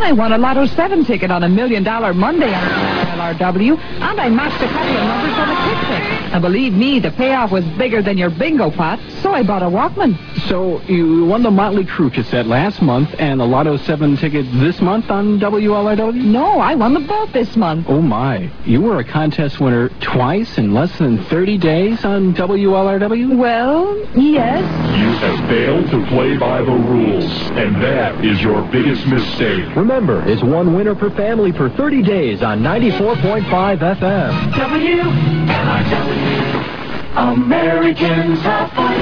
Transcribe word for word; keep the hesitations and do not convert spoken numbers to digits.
I won a Lotto seven ticket on a Million Dollar Monday on L R W, and I matched a couple of numbers on a Kick Pick. And believe me, the payoff was bigger than your bingo pot, so I bought a Walkman. So you won the Motley Crue cassette last month and the Lotto seven ticket this month on W L R W? No, I won the both this month. Oh, my. You were a contest winner twice in less than thirty days on W L R W? Well, yes. You have failed to play by the rules, and that is your biggest mistake. Remember, it's one winner per family for thirty days on ninety-four point five F M. W L R W, Americans are fighting.